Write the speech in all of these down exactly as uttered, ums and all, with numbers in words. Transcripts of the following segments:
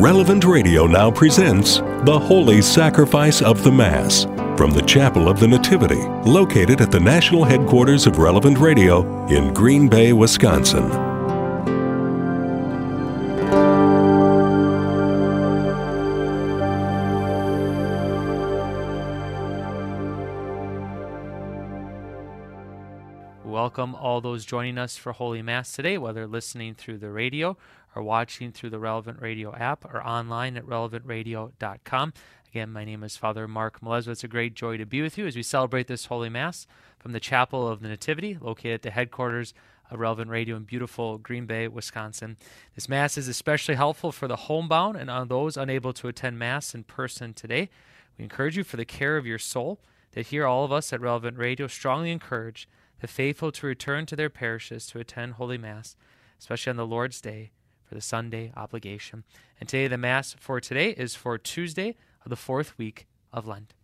Relevant Radio now presents The Holy Sacrifice of the Mass from the Chapel of the Nativity, located at the national headquarters of Relevant Radio in Green Bay, Wisconsin. Welcome all those joining us for Holy Mass today, whether listening through the radio or watching through the Relevant Radio app or online at relevant radio dot com. Again, my name is Father Mark Melezwa. It's a great joy to be with you as we celebrate this Holy Mass from the Chapel of the Nativity, located at the headquarters of Relevant Radio in beautiful Green Bay, Wisconsin. This Mass is especially helpful for the homebound and on those unable to attend Mass in person today. We encourage you for the care of your soul, that here all of us at Relevant Radio strongly encourage the faithful to return to their parishes to attend Holy Mass, especially on the Lord's Day for the Sunday obligation. And today the Mass for today is for Tuesday of the fourth week of Lent.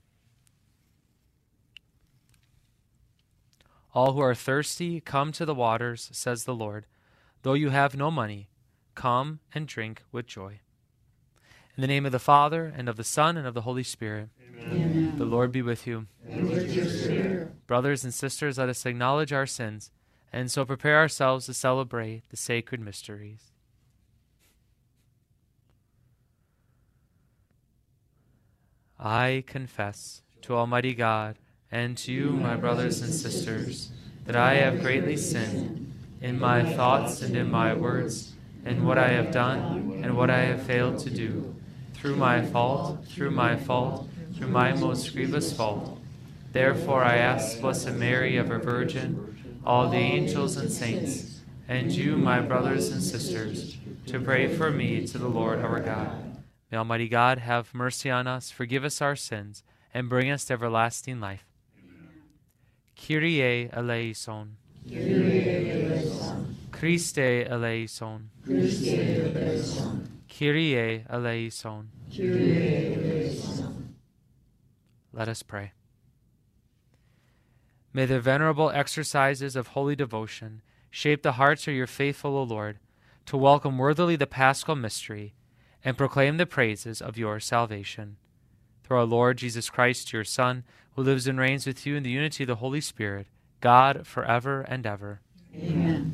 All who are thirsty, come to the waters, says the Lord. Though you have no money, come and drink with joy. In the name of the Father, and of the Son, and of the Holy Spirit. Amen. The Lord be with you. And with your spirit. Brothers and sisters, let us acknowledge our sins, and so prepare ourselves to celebrate the sacred mysteries. I confess to Almighty God and to you, my brothers and sisters, that I have greatly sinned in my thoughts and in my words, in what I have done and what I have failed to do, through my fault, through my fault, through my most grievous fault. Therefore I ask Blessed Mary, ever Virgin, all the angels and saints, and you, my brothers and sisters, to pray for me to the Lord our God. May Almighty God have mercy on us, forgive us our sins, and bring us to everlasting life. Amen. Kyrie eleison. Kyrie eleison. Christe eleison. Christe eleison. Kyrie eleison. Kyrie eleison. Let us pray. May the venerable exercises of holy devotion shape the hearts of your faithful, O Lord, to welcome worthily the Paschal mystery and proclaim the praises of your salvation. Through our Lord Jesus Christ, your Son, who lives and reigns with you in the unity of the Holy Spirit, God, forever and ever. Amen.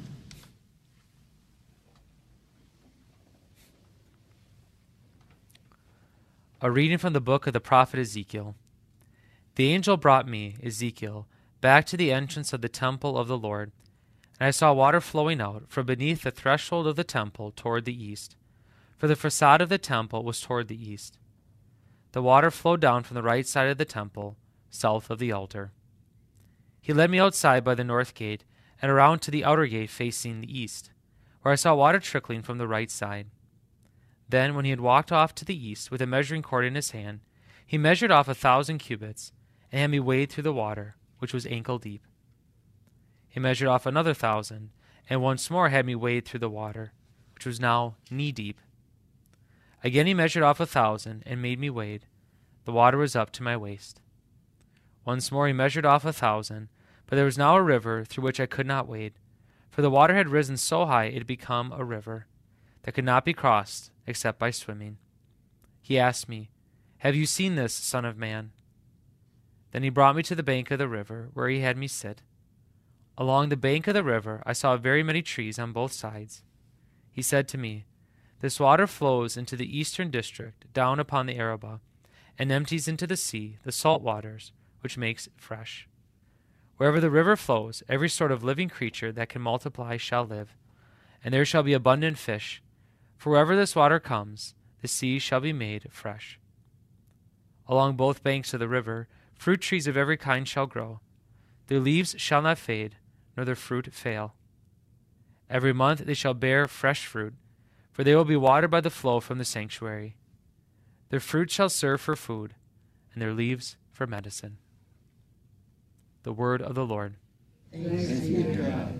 A reading from the book of the prophet Ezekiel. The angel brought me, Ezekiel, back to the entrance of the temple of the Lord, and I saw water flowing out from beneath the threshold of the temple toward the east, for the facade of the temple was toward the east. The water flowed down from the right side of the temple, south of the altar. He led me outside by the north gate and around to the outer gate facing the east, where I saw water trickling from the right side. Then, when he had walked off to the east with a measuring cord in his hand, he measured off a thousand cubits and had me wade through the water, which was ankle deep. He measured off another thousand, and once more had me wade through the water, which was now knee deep. Again he measured off a thousand, and made me wade. The water was up to my waist. Once more he measured off a thousand, but there was now a river through which I could not wade, for the water had risen so high it had become a river that could not be crossed except by swimming. He asked me, Have you seen this, Son of Man? Then he brought me to the bank of the river, where he had me sit. Along the bank of the river I saw very many trees on both sides. He said to me, This water flows into the eastern district, down upon the Arabah, and empties into the sea the salt waters, which makes it fresh. Wherever the river flows, every sort of living creature that can multiply shall live, and there shall be abundant fish. For wherever this water comes, the sea shall be made fresh. Along both banks of the river, fruit trees of every kind shall grow. Their leaves shall not fade, nor their fruit fail. Every month they shall bear fresh fruit, for they will be watered by the flow from the sanctuary. Their fruit shall serve for food, and their leaves for medicine. The word of the Lord. Thanks be to God.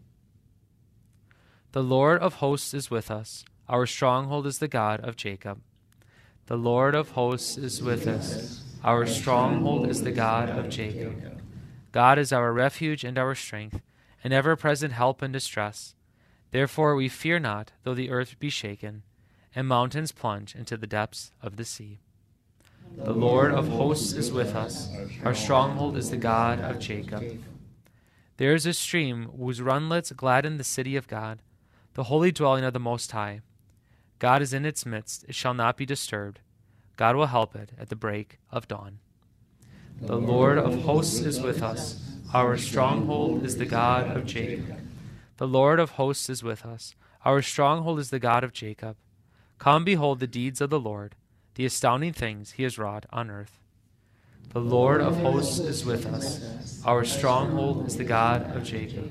The Lord of hosts is with us. Our stronghold is the God of Jacob. The Lord of hosts is with us. Our stronghold is the God of Jacob. God is our refuge and our strength, an ever-present help in distress. Therefore we fear not, though the earth be shaken, and mountains plunge into the depths of the sea. The Lord of hosts is with us. Our stronghold is the God of Jacob. There is a stream whose runlets gladden the city of God, the holy dwelling of the Most High. God is in its midst. It shall not be disturbed. God will help it at the break of dawn. The Lord of hosts is with us. Our stronghold is the God of Jacob. The Lord of hosts is with us. Our stronghold is the God of Jacob. Come, behold the deeds of the Lord, the astounding things he has wrought on earth. The Lord of hosts is with us. Our stronghold is the God of Jacob.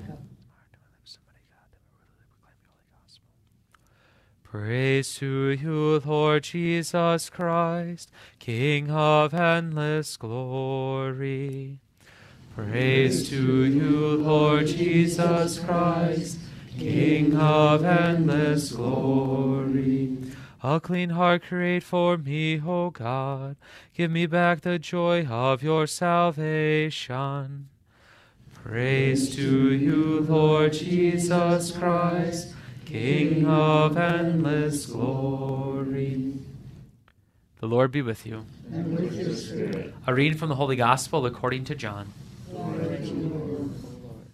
Praise to you, Lord Jesus Christ, King of endless glory. Praise to you, Lord Jesus Christ, King of endless glory. A clean heart create for me, O God. Give me back the joy of your salvation. Praise to you, Lord Jesus Christ, King of endless glory. The Lord be with you. And with your spirit. A reading from the Holy Gospel according to John. Glory to you, Lord.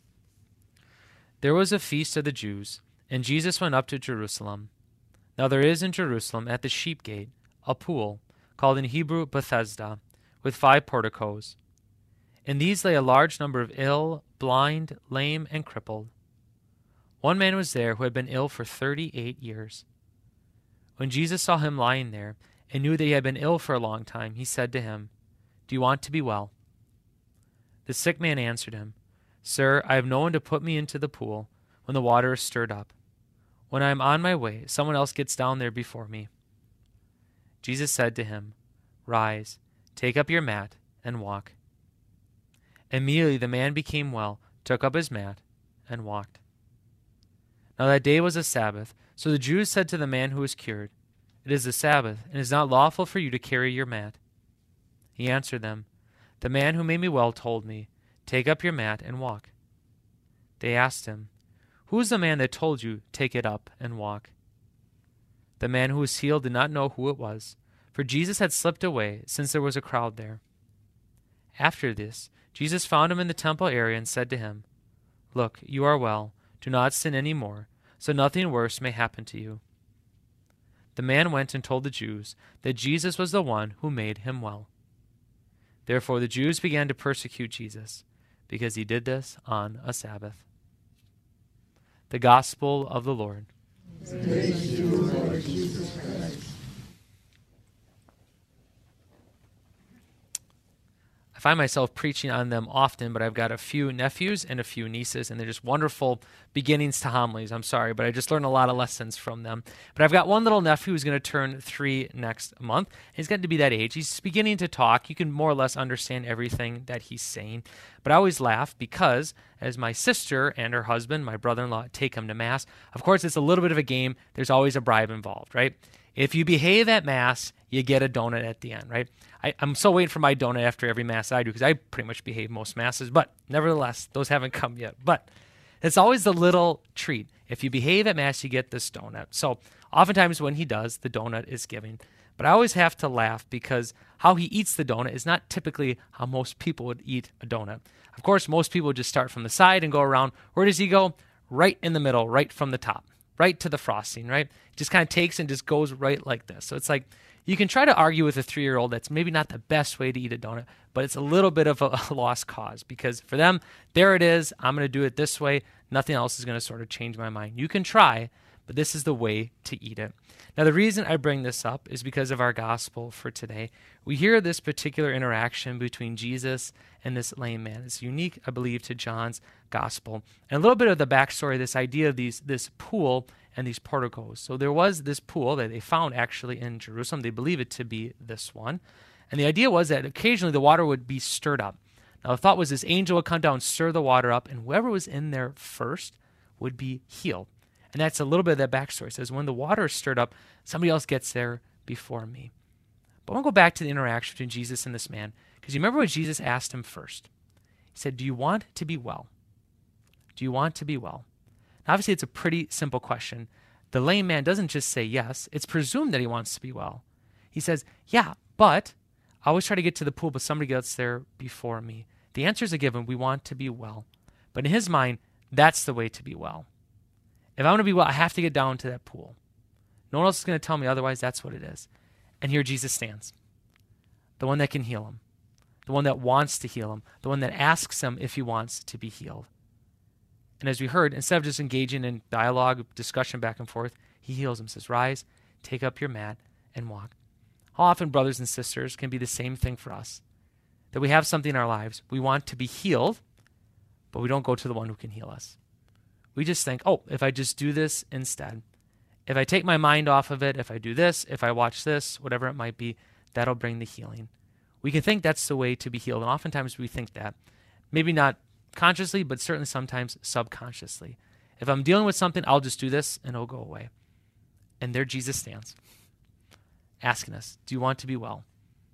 There was a feast of the Jews, and Jesus went up to Jerusalem. Now there is in Jerusalem at the sheep gate a pool, called in Hebrew Bethesda, with five porticos. In these lay a large number of ill, blind, lame, and crippled. One man was there who had been ill for thirty-eight years. When Jesus saw him lying there, and knew that he had been ill for a long time, he said to him, "Do you want to be well?" The sick man answered him, "Sir, I have no one to put me into the pool when the water is stirred up. When I am on my way, someone else gets down there before me." Jesus said to him, "Rise, take up your mat, and walk." Immediately the man became well, took up his mat, and walked. Now that day was a Sabbath, so the Jews said to the man who was cured, "It is the Sabbath, and it is not lawful for you to carry your mat." He answered them, "The man who made me well told me, 'Take up your mat and walk.'" They asked him, "Who is the man that told you, 'Take it up and walk'?" The man who was healed did not know who it was, for Jesus had slipped away, since there was a crowd there. After this, Jesus found him in the temple area and said to him, "Look, you are well. Do not sin any more, so nothing worse may happen to you." The man went and told the Jews that Jesus was the one who made him well. Therefore the Jews began to persecute Jesus, because he did this on a Sabbath. The Gospel of the Lord. Praise to you, Lord Jesus Christ. I find myself preaching on them often, but I've got a few nephews and a few nieces, and they're just wonderful beginnings to homilies. I'm sorry, but I just learned a lot of lessons from them. But I've got one little nephew who's going to turn three next month. He's getting to be that age. He's beginning to talk. You can more or less understand everything that he's saying. But I always laugh because as my sister and her husband, my brother-in-law, take him to Mass, of course, it's a little bit of a game. There's always a bribe involved, right? If you behave at Mass, you get a donut at the end, right? I, I'm so waiting for my donut after every Mass I do because I pretty much behave most Masses, but nevertheless, those haven't come yet. But it's always the little treat. If you behave at Mass, you get this donut. So oftentimes when he does, the donut is given. But I always have to laugh because how he eats the donut is not typically how most people would eat a donut. Of course, most people would just start from the side and go around. Where does he go? Right in the middle, right from the top, right to the frosting, right? Just kind of takes and just goes right like this. So it's like, you can try to argue with a three-year-old that's maybe not the best way to eat a donut, but it's a little bit of a, a lost cause because for them, there it is. I'm going to do it this way. Nothing else is going to sort of change my mind. You can try, but this is the way to eat it. Now, the reason I bring this up is because of our gospel for today. We hear this particular interaction between Jesus and this lame man. It's unique, I believe, to John's gospel. And a little bit of the backstory, this idea of these this pool and these porticos. So there was this pool that they found actually in Jerusalem. They believe it to be this one. And the idea was that occasionally the water would be stirred up. Now the thought was this angel would come down, stir the water up, and whoever was in there first would be healed. And that's a little bit of that backstory. It says when the water is stirred up, somebody else gets there before me. But I want to go back to the interaction between Jesus and this man, because you remember what Jesus asked him first. He said, "Do you want to be well? Do you want to be well?" Now, obviously, it's a pretty simple question. the lame man doesn't just say yes. It's presumed that he wants to be well. He says, yeah, but I always try to get to the pool, but somebody gets there before me. The answer is a given. We want to be well. But in his mind, that's the way to be well. If I want to be well, I have to get down to that pool. No one else is going to tell me otherwise. That's what it is. And here Jesus stands, the one that can heal him, the one that wants to heal him, the one that asks him if he wants to be healed. And as we heard, instead of just engaging in dialogue, discussion back and forth, he heals him, says, rise, take up your mat, and walk. How often, brothers and sisters, can be the same thing for us, that we have something in our lives. We want to be healed, but we don't go to the one who can heal us. We just think, oh, if I just do this instead, if I take my mind off of it, if I do this, if I watch this, whatever it might be, that'll bring the healing. We can think that's the way to be healed, and oftentimes we think that. Maybe not consciously, but certainly sometimes subconsciously. If I'm dealing with something, I'll just do this, and it'll go away. And there Jesus stands, asking us, do you want to be well?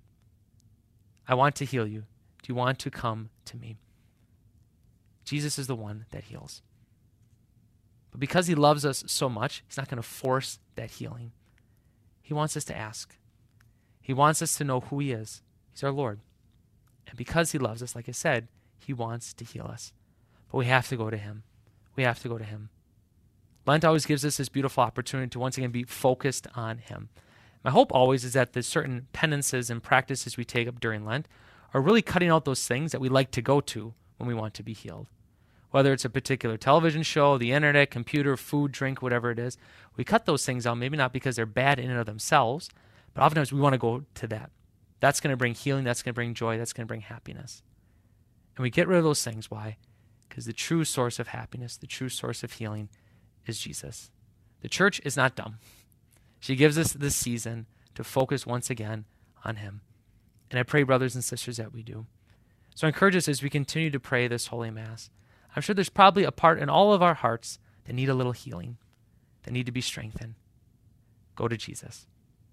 I want to heal you. Do you want to come to me? Jesus is the one that heals. But because he loves us so much, he's not going to force that healing. He wants us to ask. He wants us to know who he is. He's our Lord. And because he loves us, like I said, he wants to heal us. But we have to go to him. We have to go to him. Lent always gives us this beautiful opportunity to once again be focused on him. My hope always is that the certain penances and practices we take up during Lent are really cutting out those things that we like to go to when we want to be healed. Whether it's a particular television show, the internet, computer, food, drink, whatever it is, we cut those things out, maybe not because they're bad in and of themselves, but oftentimes we want to go to that. That's going to bring healing, that's going to bring joy, that's going to bring happiness. And we get rid of those things. Why? Because the true source of happiness, the true source of healing is Jesus. The church is not dumb. She gives us this season to focus once again on him. And I pray, brothers and sisters, that we do. So I encourage us as we continue to pray this Holy Mass. I'm sure there's probably a part in all of our hearts that need a little healing, that need to be strengthened. Go to Jesus.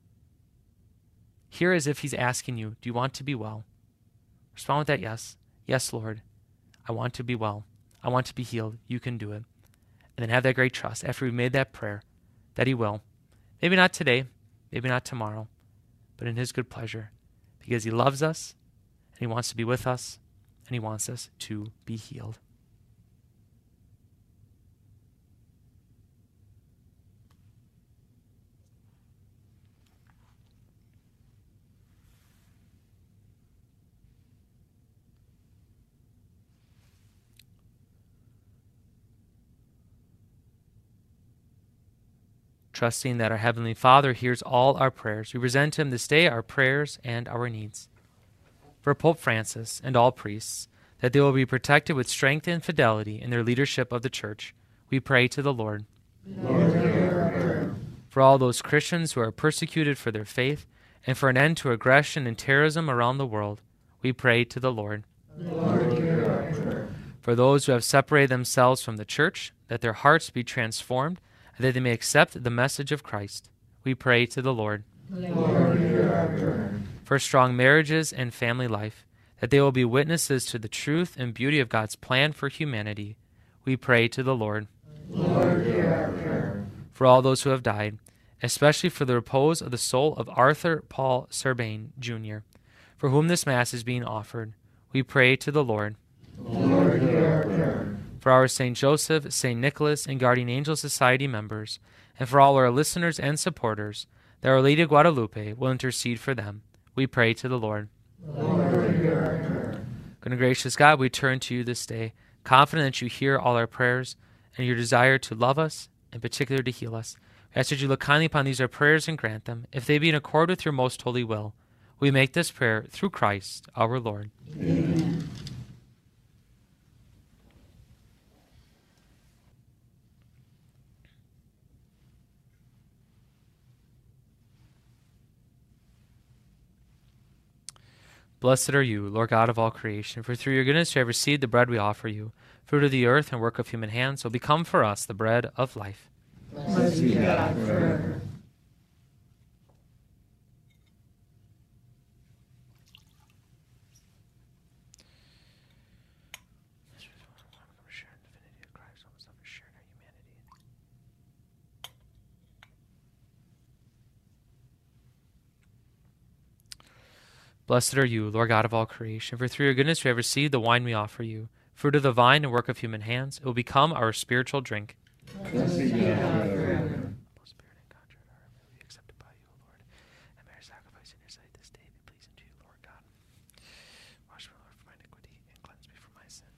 Hear as if he's asking you, do you want to be well? Respond with that yes. Yes, Lord, I want to be well. I want to be healed. You can do it. And then have that great trust after we've made that prayer that he will. Maybe not today, maybe not tomorrow, but in his good pleasure, because he loves us and he wants to be with us and he wants us to be healed. Trusting that our Heavenly Father hears all our prayers, we present to him this day our prayers and our needs. For Pope Francis and all priests, that they will be protected with strength and fidelity in their leadership of the Church, we pray to the Lord. Lord, hear our prayer. For all those Christians who are persecuted for their faith, and for an end to aggression and terrorism around the world, we pray to the Lord. Lord, hear our prayer. For those who have separated themselves from the Church, that their hearts be transformed, and that they may accept the message of Christ, we pray to the Lord. Lord, hear our prayer. For strong marriages and family life, that they will be witnesses to the truth and beauty of God's plan for humanity, we pray to the Lord. Lord, hear our prayer. For all those who have died, especially for the repose of the soul of Arthur Paul Serbain, Junior, for whom this Mass is being offered, we pray to the Lord. Lord, hear our prayer. For our Saint Joseph, Saint Nicholas, and Guardian Angel Society members, and for all our listeners and supporters, that Our Lady of Guadalupe will intercede for them, we pray to the Lord. Lord, hear our prayer. Good and gracious God, we turn to you this day, confident that you hear all our prayers and your desire to love us, in particular to heal us. We ask that you look kindly upon these our prayers and grant them, if they be in accord with your most holy will. We make this prayer through Christ our Lord. Amen. Blessed are you, Lord God of all creation, for through your goodness you have received the bread we offer you, fruit of the earth and work of human hands, so become for us the bread of life. Blessed be God forever. Blessed are you, Lord God of all creation, for through your goodness we have received the wine we offer you, fruit of the vine and work of human hands. It will become our spiritual drink. Blessed be God forever. Spirit and contrite heart may be accepted by you, O Lord, and may our sacrifice in your sight this day be pleasing to you, Lord God. Wash me, Lord, from my iniquity, and cleanse me from my sin.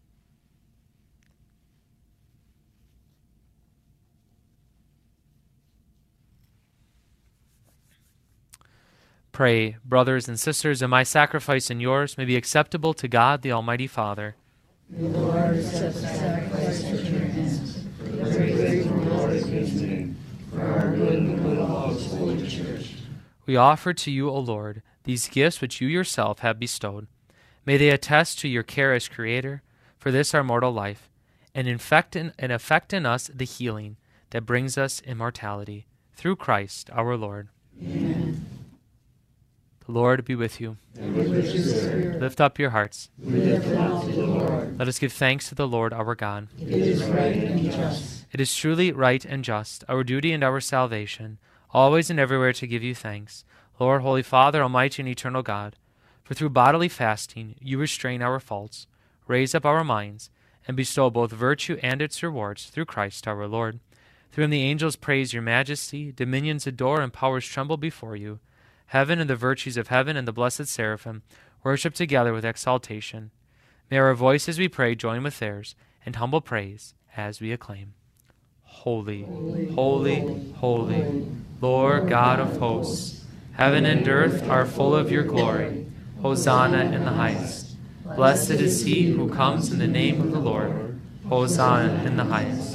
Pray, brothers and sisters, that my sacrifice and yours may be acceptable to God, the Almighty Father. The Lord accept the sacrifice at your hands, for the praise and glory of his name, for our good and the good of all his holy church. We offer to you, O Lord, these gifts which you yourself have bestowed. May they attest to your care as Creator for this our mortal life, and, infect in, and effect in us the healing that brings us immortality. Through Christ our Lord. Amen. The Lord be with you. And with your spirit. Lift up your hearts. We lift them up to the Lord. Let us give thanks to the Lord our God. It is right and just. It is truly right and just, our duty and our salvation, always and everywhere to give you thanks, Lord, Holy Father, Almighty and eternal God. For through bodily fasting you restrain our faults, raise up our minds, and bestow both virtue and its rewards through Christ our Lord. Through him the angels praise your majesty, dominions adore, and powers tremble before you. Heaven and the virtues of heaven and the blessed seraphim worship together with exaltation. May our voices, we pray, join with theirs in humble praise as we acclaim. Holy, holy, holy, holy, Lord God of hosts, heaven and earth are full of your glory. Hosanna in the highest. Blessed is he who comes in the name of the Lord. Hosanna in the highest.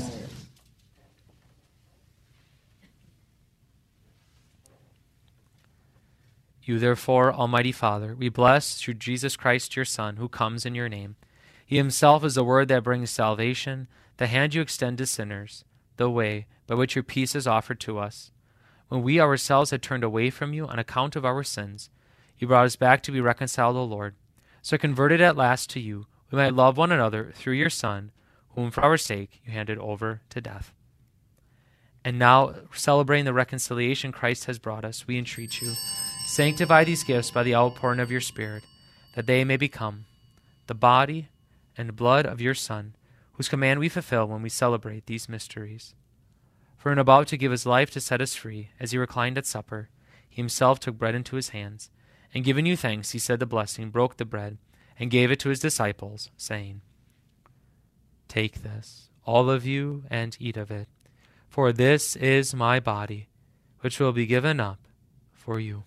You therefore, Almighty Father, we bless through Jesus Christ your Son, who comes in your name. He himself is the word that brings salvation, the hand you extend to sinners, the way by which your peace is offered to us. When we ourselves had turned away from you on account of our sins, you brought us back to be reconciled, O Lord. So converted at last to you, we might love one another through your Son, whom for our sake you handed over to death. And now, celebrating the reconciliation Christ has brought us, we entreat you, sanctify these gifts by the outpouring of your Spirit, that they may become the body and blood of your Son, whose command we fulfill when we celebrate these mysteries. For in about to give his life to set us free, as he reclined at supper, he himself took bread into his hands, and giving you thanks, he said the blessing, broke the bread, and gave it to his disciples, saying, Take this, all of you, and eat of it, for this is my body, which will be given up for you.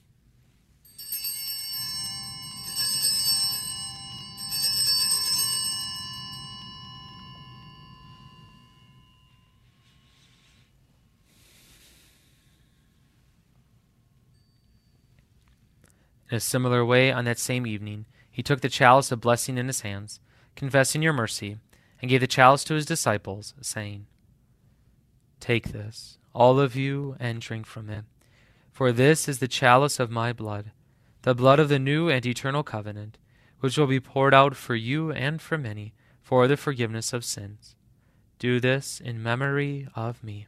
In a similar way, on that same evening, he took the chalice of blessing in his hands, confessing your mercy, and gave the chalice to his disciples, saying, Take this, all of you, and drink from it, for this is the chalice of my blood, the blood of the new and eternal covenant, which will be poured out for you and for many for the forgiveness of sins. Do this in memory of me.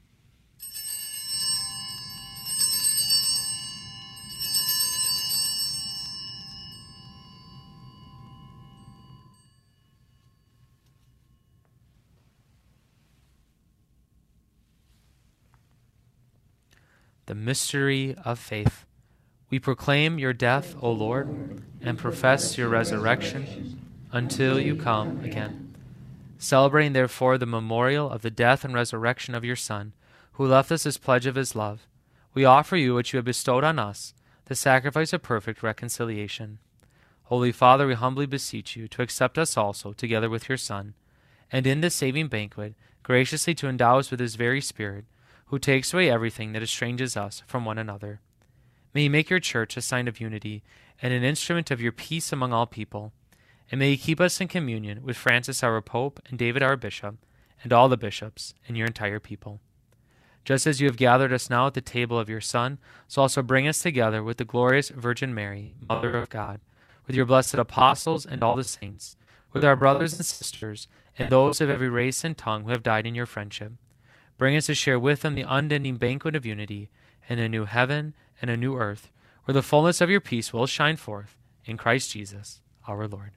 The mystery of faith. We proclaim your death, O Lord, and profess your resurrection until you come again. Celebrating, therefore, the memorial of the death and resurrection of your Son, who left us as pledge of his love, we offer you what you have bestowed on us, the sacrifice of perfect reconciliation. Holy Father, we humbly beseech you to accept us also, together with your Son, and in this saving banquet, graciously to endow us with his very Spirit, who takes away everything that estranges us from one another. May he make your church a sign of unity and an instrument of your peace among all people. And may he keep us in communion with Francis our Pope and David our Bishop and all the bishops and your entire people. Just as you have gathered us now at the table of your Son, so also bring us together with the glorious Virgin Mary, Mother of God, with your blessed apostles and all the saints, with our brothers and sisters and those of every race and tongue who have died in your friendship. Bring us to share with them the unending banquet of unity in a new heaven and a new earth, where the fullness of your peace will shine forth in Christ Jesus, our Lord.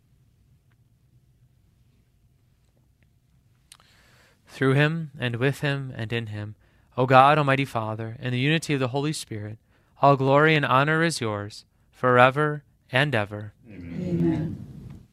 Through him, and with him, and in him, O God, Almighty Father, in the unity of the Holy Spirit, all glory and honor is yours, forever and ever. Amen. Amen.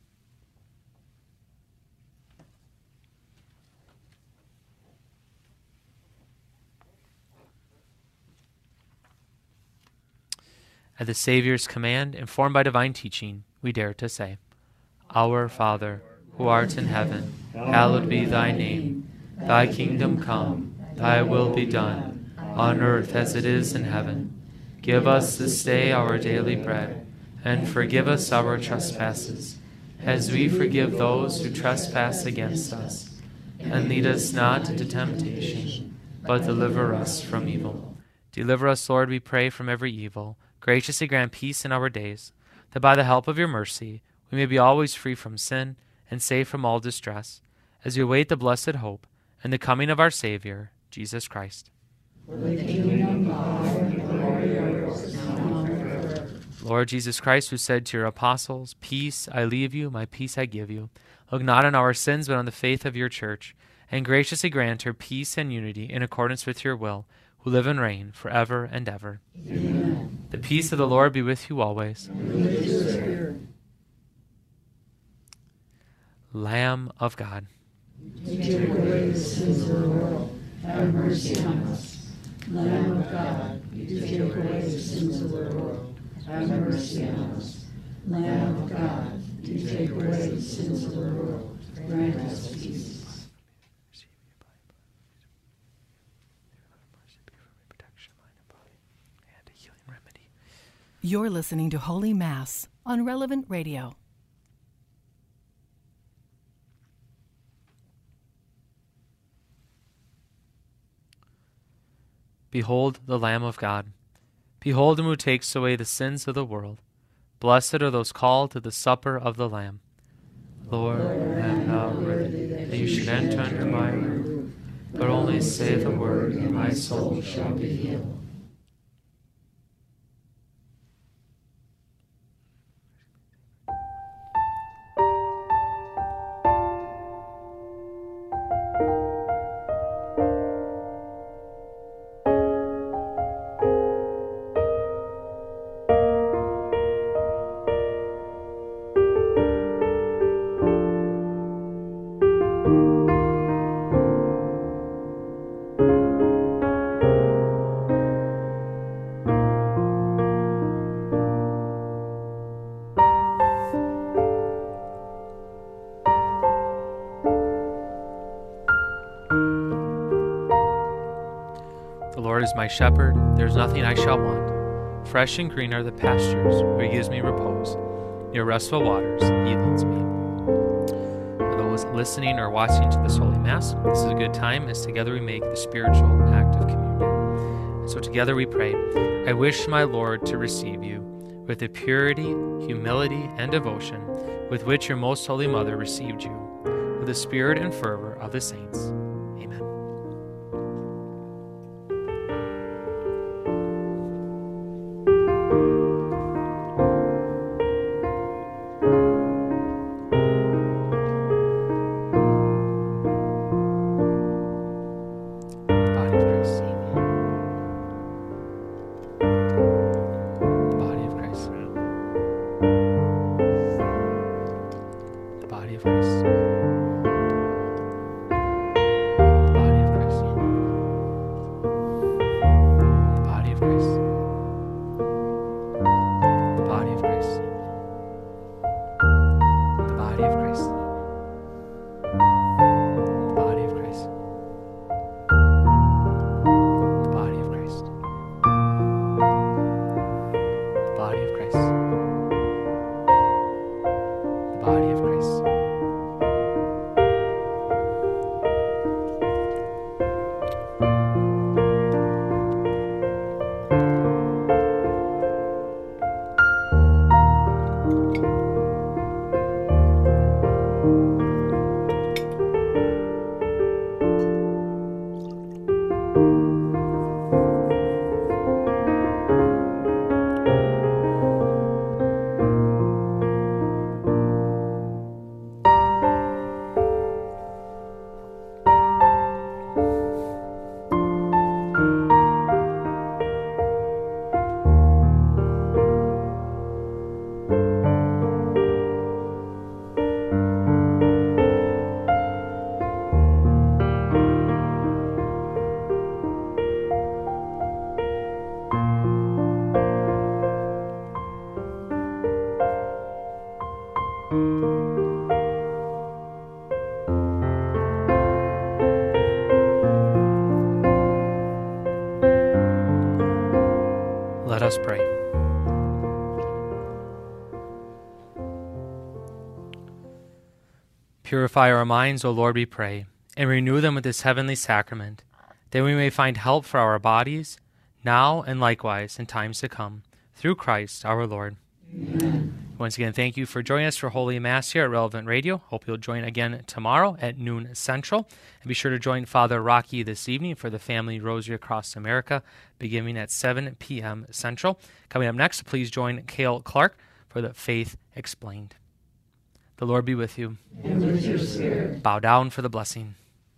At the Savior's command, informed by divine teaching, we dare to say, Our Father, who art in heaven, hallowed be thy name. Thy kingdom come, thy will be done, on earth as it is in heaven. Give us this day our daily bread, and forgive us our trespasses, as we forgive those who trespass against us. And lead us not into temptation, but deliver us from evil. Deliver us, Lord, we pray, from every evil. Graciously grant peace in our days, that by the help of your mercy we may be always free from sin and safe from all distress, as we await the blessed hope and the coming of our Savior, Jesus Christ. For the kingdom, power, and glory are yours now and forever. Lord Jesus Christ, who said to your apostles, Peace I leave you, my peace I give you, look not on our sins but on the faith of your church, and graciously grant her peace and unity in accordance with your will, who live and reign forever and ever. Amen. The peace of the Lord be with you always. And with your spirit. Lamb of God, You take away the sins of the world. Have mercy on us. Lamb of God, you take away the sins of the world. Have mercy on us. Lamb of God, you take away the sins of the world. Grant us peace. You're listening to Holy Mass on Relevant Radio. Behold the Lamb of God. Behold him who takes away the sins of the world. Blessed are those called to the supper of the Lamb. Lord, I am not worthy that you should enter under my roof, but only say the word, and my soul shall be healed. The Lord is my shepherd, there is nothing I shall want. Fresh and green are the pastures, where he gives me repose. Near restful waters he leads me. For those listening or watching to this Holy Mass, this is a good time as together we make the spiritual act of communion. So together we pray, I wish my Lord to receive you with the purity, humility, and devotion with which your most holy mother received you, with the spirit and fervor of the saints. us pray. Purify our minds, O Lord, we pray, and renew them with this heavenly sacrament, that we may find help for our bodies, now and likewise in times to come, through Christ our Lord. Amen. Once again, thank you for joining us for Holy Mass here at Relevant Radio. Hope you'll join again tomorrow at noon Central. And be sure to join Father Rocky this evening for the Family Rosary Across America, beginning at seven p.m. Central. Coming up next, please join Cale Clark for the Faith Explained. The Lord be with you. And with your spirit. Bow down for the blessing.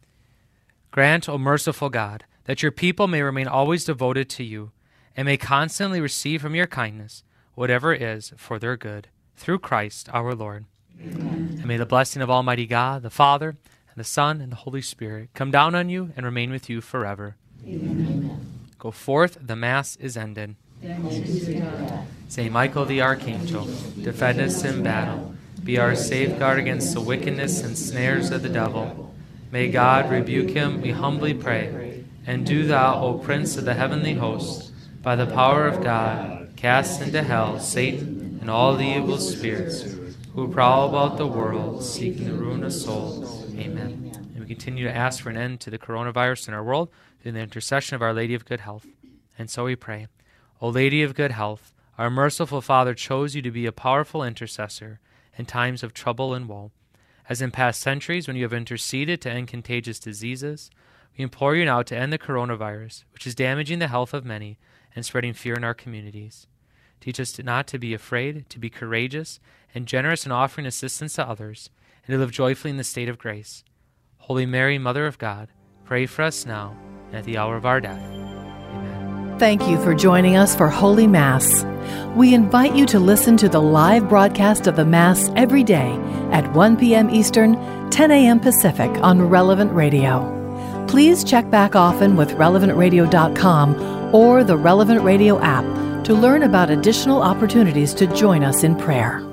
Grant, O merciful God, that your people may remain always devoted to you, and may constantly receive from your kindness whatever is for their good, through Christ our Lord. Amen. And may the blessing of Almighty God, the Father, and the Son, and the Holy Spirit come down on you and remain with you forever. Amen. Go forth, the Mass is ended. Thanks be to God. Saint Michael the Archangel, defend us in battle. Be our safeguard against the wickedness and snares of the devil. May God rebuke him, we humbly pray. And do thou, O Prince of the heavenly host, by the power of God, cast into hell Satan and all the evil spirits who prowl about the world, seeking the ruin of souls. Amen. And we continue to ask for an end to the coronavirus in our world through the intercession of Our Lady of Good Health. And so we pray, O Lady of Good Health, our merciful Father chose you to be a powerful intercessor in times of trouble and woe. As in past centuries when you have interceded to end contagious diseases, we implore you now to end the coronavirus, which is damaging the health of many and spreading fear in our communities. Teach us to not to be afraid, to be courageous and generous in offering assistance to others, and to live joyfully in the state of grace. Holy Mary, Mother of God, pray for us now and at the hour of our death. Amen. Thank you for joining us for Holy Mass. We invite you to listen to the live broadcast of the Mass every day at one p.m. Eastern, ten a.m. Pacific on Relevant Radio. Please check back often with relevant radio dot com or the Relevant Radio app to learn about additional opportunities to join us in prayer.